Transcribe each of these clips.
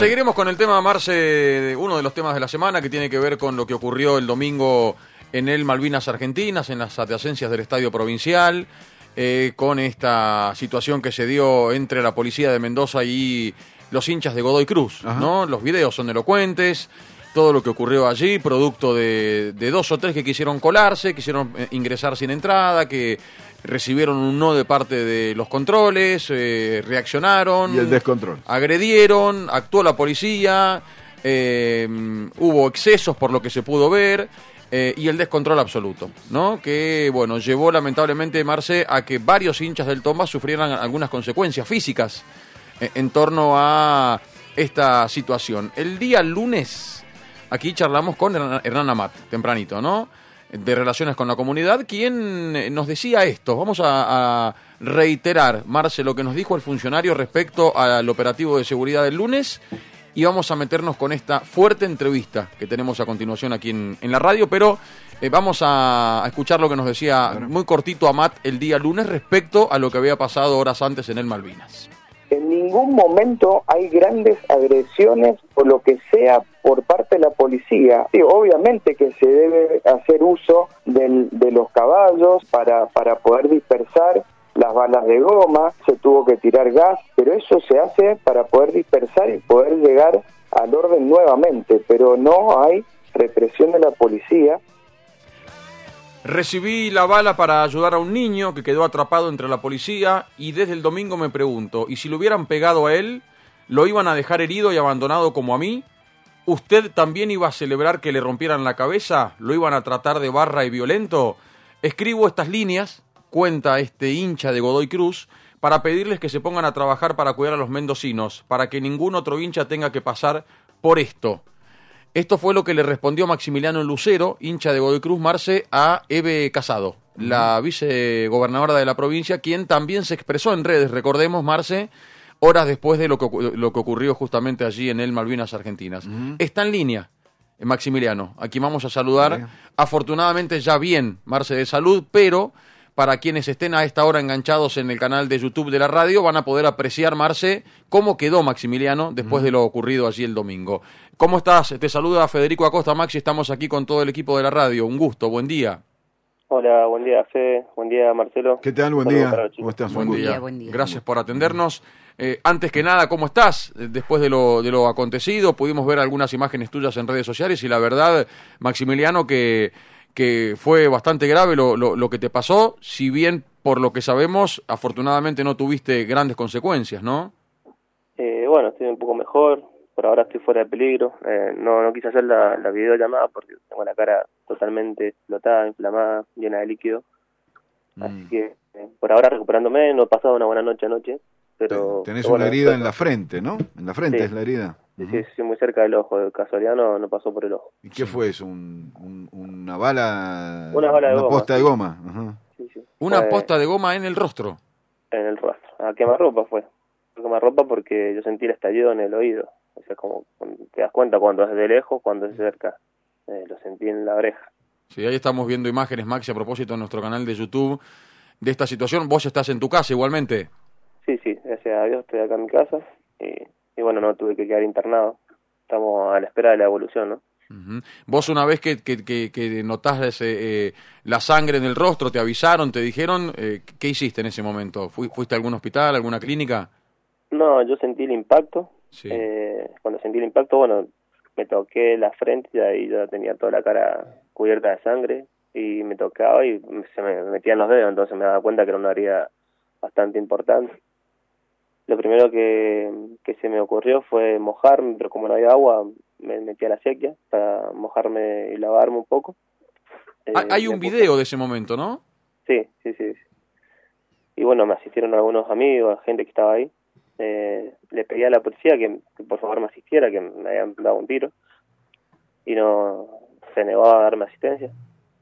Seguiremos con el tema, Marce, uno de los temas de la semana que tiene que ver con lo que ocurrió el domingo en el Malvinas Argentinas, en las adyacencias del Estadio Provincial, con esta situación que se dio entre la policía de Mendoza y los hinchas de Godoy Cruz, ¿no? Los videos son elocuentes, todo lo que ocurrió allí, producto de 2 o 3 que quisieron colarse, quisieron ingresar sin entrada, que recibieron un no de parte de los controles, reaccionaron. Y el descontrol. Agredieron, actuó la policía, hubo excesos por lo que se pudo ver, y el descontrol absoluto, ¿no? Que, bueno, llevó lamentablemente, Marce, a que varios hinchas del Tomba sufrieran algunas consecuencias físicas en torno a esta situación. El día lunes, aquí charlamos con Hernán Amat, tempranito, ¿no? De Relaciones con la Comunidad, quien nos decía esto. Vamos a reiterar, Marce, lo que nos dijo el funcionario respecto al operativo de seguridad del lunes, y vamos a meternos con esta fuerte entrevista que tenemos a continuación aquí en la radio, pero vamos a escuchar lo que nos decía muy cortito Amat el día lunes respecto a lo que había pasado horas antes en el Malvinas. En ningún momento hay grandes agresiones o lo que sea por parte de la policía. Sí, obviamente que se debe hacer uso de los caballos para poder dispersar las balas de goma, se tuvo que tirar gas, pero eso se hace para poder dispersar y poder llegar al orden nuevamente, pero no hay represión de la policía. Recibí la bala para ayudar a un niño que quedó atrapado entre la policía y desde el domingo me pregunto, ¿y si lo hubieran pegado a él, lo iban a dejar herido y abandonado como a mí? ¿Usted también iba a celebrar que le rompieran la cabeza? ¿Lo iban a tratar de barra y violento? Escribo estas líneas, cuenta este hincha de Godoy Cruz, para pedirles que se pongan a trabajar para cuidar a los mendocinos, para que ningún otro hincha tenga que pasar por esto. Esto fue lo que le respondió Maximiliano Lucero, hincha de Godoy Cruz, Marce, a Eve Casado, la vicegobernadora de la provincia, quien también se expresó en redes, recordemos, Marce, horas después de lo que ocurrió justamente allí en el Malvinas Argentinas. Está en línea, Maximiliano, a quien vamos a saludar, afortunadamente ya bien, Marce, de salud, pero para quienes estén a esta hora enganchados en el canal de YouTube de la radio, van a poder apreciar, Marce, cómo quedó Maximiliano después de lo ocurrido allí el domingo. ¿Cómo estás? Te saluda Federico Acosta, Maxi, estamos aquí con todo el equipo de la radio. Un gusto, buen día. Hola, buen día, Fede. Buen día, Marcelo. ¿Qué tal? Buen día. ¿Cómo estás? Buen día. Gracias por atendernos. Antes que nada, ¿cómo estás? Después de lo acontecido, pudimos ver algunas imágenes tuyas en redes sociales y la verdad, Maximiliano, que fue bastante grave lo que te pasó, si bien por lo que sabemos, afortunadamente no tuviste grandes consecuencias, ¿no? Bueno, estoy un poco mejor, por ahora estoy fuera de peligro, no quise hacer la videollamada porque tengo la cara totalmente explotada, inflamada, llena de líquido, así que por ahora recuperándome, no he pasado una buena noche anoche, pero... Tenés una herida en la frente, ¿no? En la frente es la herida. Sí, muy cerca del ojo, de casualidad no pasó por el ojo. ¿Y qué fue eso? ¿Una bala? Una bala de goma. Posta de goma. Sí. ¿Una posta de goma en el rostro? En el rostro. A quemarropa fue. A quemarropa porque yo sentí el estallido en el oído. O sea, como te das cuenta cuando es de lejos, cuando es cerca. Lo sentí en la oreja. Sí, ahí estamos viendo imágenes, Maxi, a propósito en nuestro canal de YouTube de esta situación. ¿Vos estás en tu casa igualmente? Sí, gracias a Dios estoy acá en mi casa. Y bueno, no tuve que quedar internado. Estamos a la espera de la evolución, ¿no? Vos una vez que notás la sangre en el rostro, te avisaron, te dijeron, ¿qué hiciste en ese momento? ¿Fuiste a algún hospital, alguna clínica? No, yo sentí el impacto. Sí. Cuando sentí el impacto, bueno, me toqué la frente y ahí ya tenía toda la cara cubierta de sangre y me tocaba y se me metían los dedos, entonces me daba cuenta que era una herida bastante importante. Lo primero que se me ocurrió fue mojarme, pero como no había agua, me metí a la sequía para mojarme y lavarme un poco. Hay un video de ese momento, ¿no? Sí. Y bueno, me asistieron algunos amigos, gente que estaba ahí. Le pedí a la policía que por favor me asistiera, que me habían dado un tiro. Y no se negó a darme asistencia.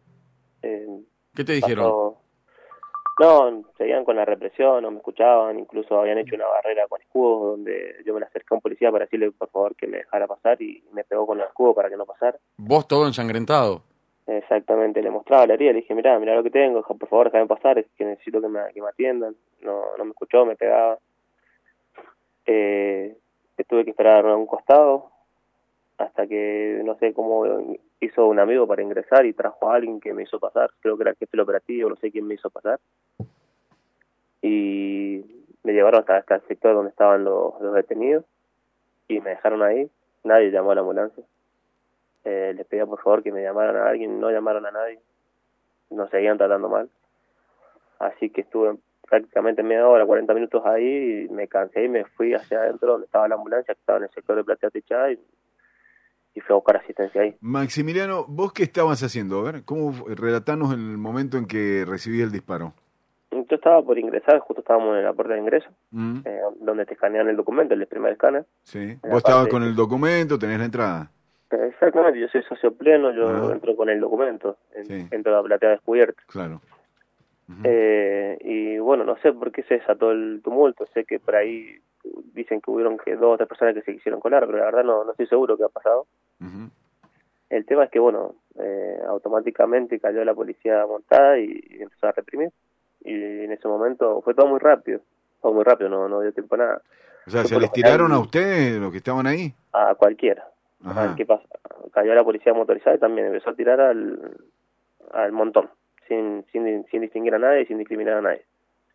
¿Qué te dijeron? No, seguían con la represión, no me escuchaban, incluso habían hecho una barrera con escudos donde yo me le acerqué a un policía para decirle por favor que me dejara pasar y me pegó con el escudo para que no pasara. ¿Vos todo ensangrentado? Exactamente, le mostraba la herida, le dije mirá lo que tengo, por favor déjame pasar, es que necesito que me atiendan. No me escuchó, me pegaba. tuve que esperar a un costado hasta que no sé cómo hizo un amigo para ingresar y trajo a alguien que me hizo pasar, creo que era el jefe del operativo, no sé quién me hizo pasar, y me llevaron hasta el sector donde estaban los detenidos y me dejaron ahí. Nadie llamó a la ambulancia. Les pedía por favor que me llamaran a alguien, no llamaron a nadie, nos seguían tratando mal, así que estuve prácticamente media hora, 40 minutos ahí, y me cansé y me fui hacia adentro donde estaba la ambulancia, que estaba en el sector de Platea Techada, y fui a buscar asistencia ahí. Maximiliano, ¿vos qué estabas haciendo? A ver, relatanos el momento en que recibí el disparo. Yo estaba por ingresar, justo estábamos en la puerta de ingreso, donde te escanean el documento, el primer escáner. Sí. Vos estabas con el documento, tenés la entrada. Exactamente, yo soy socio pleno, yo entro con el documento, entro a la platea descubierta. Claro. Y bueno, no sé por qué se desató el tumulto, sé que por ahí dicen que hubieron 2 o 3 personas que se quisieron colar, pero la verdad no estoy seguro qué ha pasado. El tema es que, bueno, automáticamente cayó la policía montada y empezó a reprimir. Y en ese momento fue todo muy rápido, no dio tiempo a nada. O sea, ¿se les tiraron a ustedes, los que estaban ahí? A cualquiera. ¿Qué pasa? Cayó la policía motorizada y también empezó a tirar al montón, sin distinguir a nadie, sin discriminar a nadie.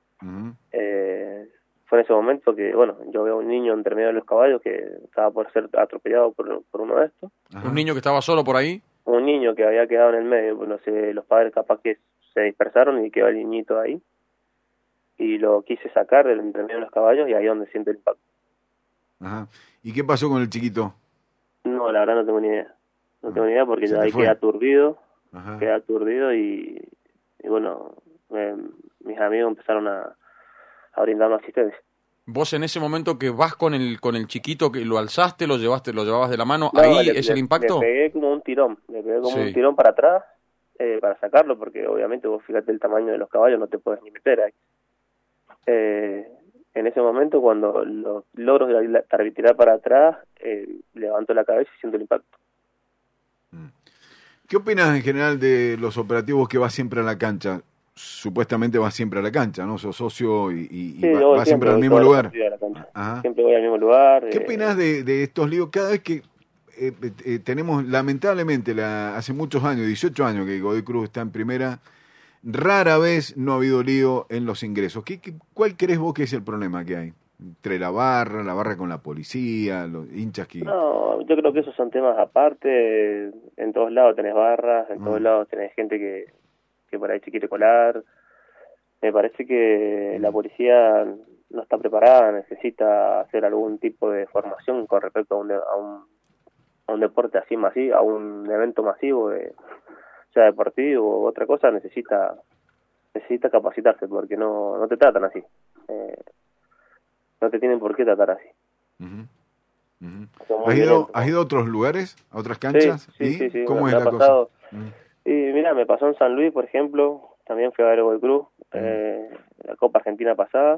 Fue en ese momento que, bueno, yo veo a un niño entre medio de los caballos que estaba por ser atropellado por uno de estos. ¿Un niño que estaba solo por ahí? Un niño que había quedado en el medio, pues no sé, los padres capaz que se dispersaron y quedó el niñito ahí. Y lo quise sacar del entre medio de los caballos y ahí es donde siente el impacto. ¿Y qué pasó con el chiquito? No, la verdad no tengo ni idea. No tengo ni idea porque ya ahí queda aturdido. Queda aturdido y bueno, mis amigos empezaron a brindarme asistencia. Vos en ese momento que vas con el chiquito, que lo alzaste, lo llevabas de la mano, no, ahí es el impacto. Le pegué como un tirón, un tirón para atrás para sacarlo, porque obviamente vos fíjate el tamaño de los caballos, no te puedes ni meter ahí. En ese momento cuando los logro tirar para atrás, levanto la cabeza y siento el impacto. ¿Qué opinas en general de los operativos que vas siempre a la cancha? Supuestamente vas siempre a la cancha, ¿no? Sos socio y sí, vas siempre al mismo lugar. Siempre voy al mismo lugar. ¿Qué opinas de estos líos? Cada vez que tenemos, lamentablemente, hace muchos años, 18 años que Godoy Cruz está en primera, rara vez no ha habido lío en los ingresos. ¿Cuál crees vos que es el problema que hay? Entre la barra con la policía, los hinchas que... No, yo creo que esos son temas aparte. En todos lados tenés barras, en todos lados tenés gente que por ahí se quiere colar. Me parece que la policía no está preparada, necesita hacer algún tipo de formación con respecto a un deporte así masivo, a un evento masivo, sea deportivo u otra cosa, necesita capacitarse porque no te tratan así. No te tienen por qué tratar así. ¿Has ido a otros lugares, a otras canchas? Sí. ¿Cómo es la cosa? Y mira, me pasó en San Luis, por ejemplo, también fui a ver Godoy Cruz, la Copa Argentina pasada.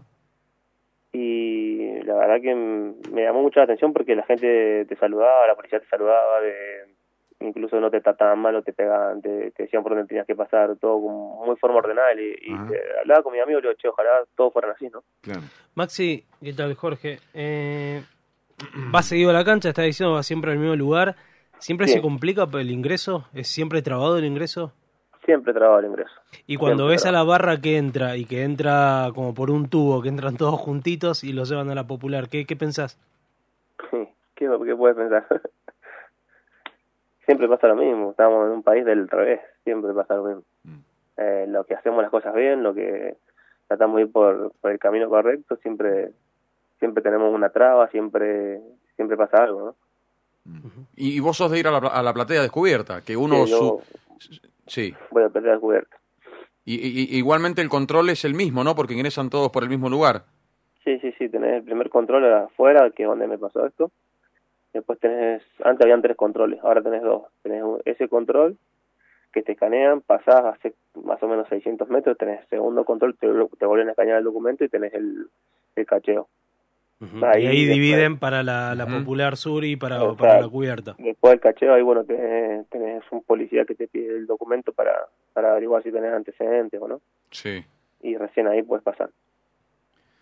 Y la verdad que me llamó mucho la atención porque la gente te saludaba, la policía te saludaba, incluso no te trataban mal o te pegaban, te decían por dónde tenías que pasar, todo con muy forma ordenada. Y hablaba con mi amigo y le digo, che, ojalá todos fueran así, ¿no? Claro. Maxi, ¿qué tal, Jorge? ¿Vas seguido a la cancha? ¿Estás diciendo vas siempre al mismo lugar? ¿Siempre se complica el ingreso? ¿Es siempre trabado el ingreso? Siempre trabado el ingreso. Y cuando ves a la barra que entra como por un tubo, que entran todos juntitos y los llevan a la Popular, ¿qué pensás? ¿Qué puedes pensar? Siempre pasa lo mismo, estamos en un país del revés, siempre pasa lo mismo. Lo que hacemos las cosas bien, lo que tratamos de ir por el camino correcto, siempre tenemos una traba, siempre pasa algo, ¿no? Y vos sos de ir a la platea descubierta, que uno... Sí. Voy a la platea descubierta. Y igualmente el control es el mismo, ¿no? Porque ingresan todos por el mismo lugar. Sí, tenés el primer control afuera, que es donde me pasó esto. Después antes habían 3 controles, ahora tenés 2. Tenés ese control que te escanean, pasás hace más o menos 600 metros, tenés segundo control, te vuelven a escanear el documento y tenés el cacheo. Ahí dividen para la Popular Sur y para la cubierta. Después del cacheo, ahí bueno, tenés un policía que te pide el documento para averiguar si tenés antecedentes o no. Sí. Y recién ahí puedes pasar.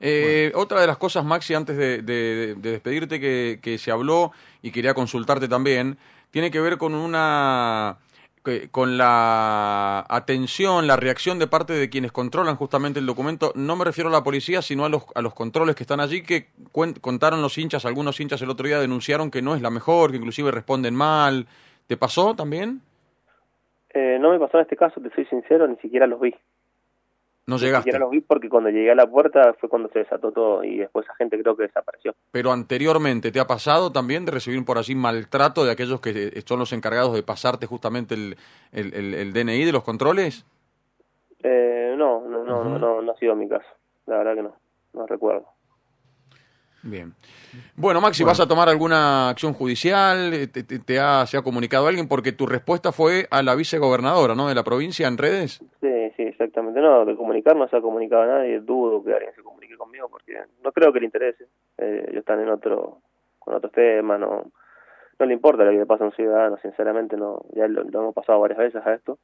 Otra de las cosas, Maxi, antes de despedirte, que se habló y quería consultarte también, tiene que ver con con la atención, la reacción de parte de quienes controlan justamente el documento. No me refiero a la policía, sino a los controles que están allí, que contaron los hinchas, algunos hinchas el otro día denunciaron que no es la mejor, que inclusive responden mal. ¿Te pasó también? No me pasó en este caso, te soy sincero, ni siquiera los vi. No Ni llegaste. siquiera los vi porque cuando llegué a la puerta fue cuando se desató todo y después esa gente creo que desapareció. Pero anteriormente, ¿te ha pasado también de recibir por allí maltrato de aquellos que son los encargados de pasarte justamente el DNI de los controles? No ha sido mi caso. La verdad que no recuerdo. Bien. Bueno, Maxi, ¿vas a tomar alguna acción judicial? ¿Se ha comunicado alguien? Porque tu respuesta fue a la vicegobernadora, ¿no?, de la provincia en redes. Sí, exactamente. No, de comunicar no se ha comunicado a nadie. Dudo que alguien se comunique conmigo porque no creo que le interese. Ellos están con otros temas, no le importa lo que le pasa a un ciudadano, sinceramente. No, ya lo hemos pasado varias veces a esto.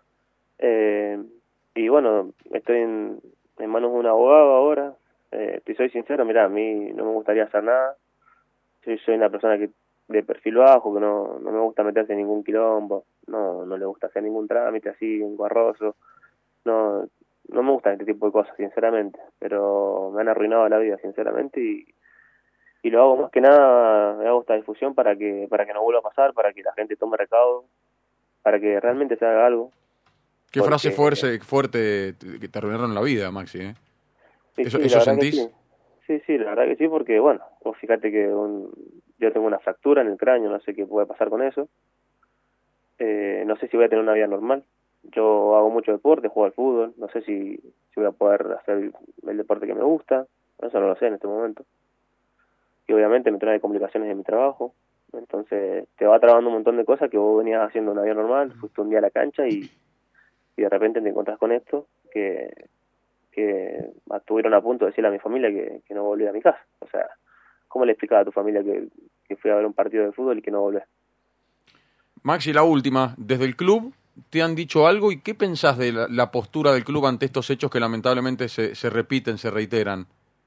Y bueno, estoy en manos de un abogado ahora. Te soy sincero, mirá, a mí no me gustaría hacer nada. Soy una persona que de perfil bajo, que no me gusta meterse en ningún quilombo, no le gusta hacer ningún trámite así, engorroso. No me gustan este tipo de cosas, sinceramente, pero me han arruinado la vida, sinceramente, y lo hago más que nada, hago esta difusión para que no vuelva a pasar, para que la gente tome recaudo, para que realmente se haga algo. Qué frase fuerte que te arruinaron la vida, Maxi, ¿eh? Sí, ¿Eso sentís? Sí, la verdad que sí, porque bueno, vos fíjate que yo tengo una fractura en el cráneo, no sé qué puede pasar con eso. No sé si voy a tener una vida normal. Yo hago mucho deporte, juego al fútbol, no sé si voy a poder hacer el deporte que me gusta, eso no lo sé en este momento. Y obviamente me trae complicaciones en mi trabajo, entonces te va trabando un montón de cosas que vos venías haciendo una vida normal, fuiste un día a la cancha y de repente te encontrás con esto que estuvieron a punto de decirle a mi familia que no volví a mi casa. O sea, ¿cómo le explicaba a tu familia que fui a ver un partido de fútbol y que no volví? Maxi, la última, desde el club, ¿te han dicho algo y qué pensás de la postura del club ante estos hechos que lamentablemente se repiten, se reiteran?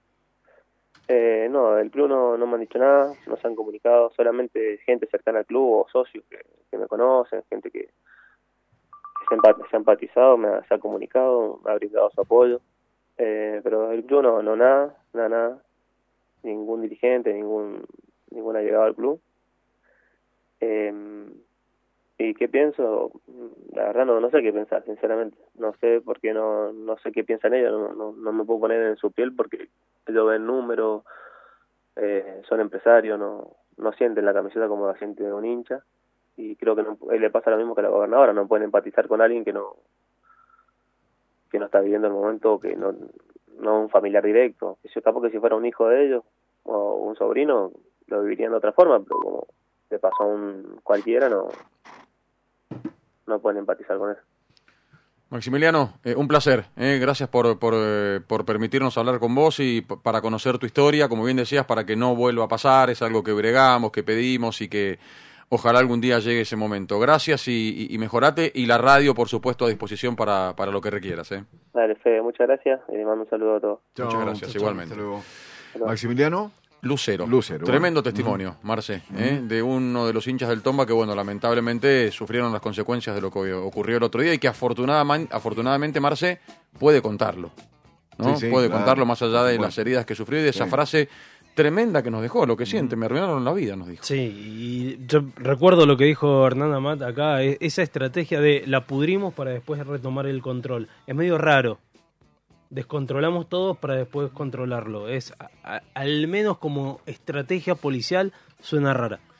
No, del club no me han dicho nada, no se han comunicado, solamente gente cercana al club o socios que me conocen, gente que se ha empatizado, se ha comunicado, me ha brindado su apoyo, pero el club nada, ningún dirigente, ningún allegado al club. ¿Y qué pienso? La verdad no sé qué pensar, sinceramente. No sé porque no sé qué piensan ellos, no me puedo poner en su piel porque ellos ven números, son empresarios, no sienten la camiseta como la siente un hincha, y creo que le pasa lo mismo que a la gobernadora, no pueden empatizar con alguien que no está viviendo el momento, que no un familiar directo. Capaz que si fuera un hijo de ellos o un sobrino lo vivirían de otra forma, pero como le pasó a un cualquiera, no pueden empatizar con eso. Maximiliano, un placer, gracias por permitirnos hablar con vos y para conocer tu historia, como bien decías, para que no vuelva a pasar, es algo que bregamos, que pedimos y que ojalá algún día llegue ese momento. Gracias y mejorate, y la radio, por supuesto, a disposición para lo que requieras. Dale, Fede, muchas gracias y le mando un saludo a todos. Chao, muchas gracias, igualmente. Hasta luego. Maximiliano Lucero. Tremendo bueno. testimonio, Marce, de uno de los hinchas del Tomba que, bueno, lamentablemente sufrieron las consecuencias de lo que ocurrió el otro día y que afortunadamente Marce puede contarlo, ¿no? Sí, puede claro. contarlo más allá de las heridas que sufrió y de esa frase tremenda que nos dejó, lo que siente, me arruinaron la vida, nos dijo. Sí, y yo recuerdo lo que dijo Hernán Amat acá, esa estrategia de la pudrimos para después retomar el control. Es medio raro. Descontrolamos todo para después controlarlo. Es al menos como estrategia policial suena rara.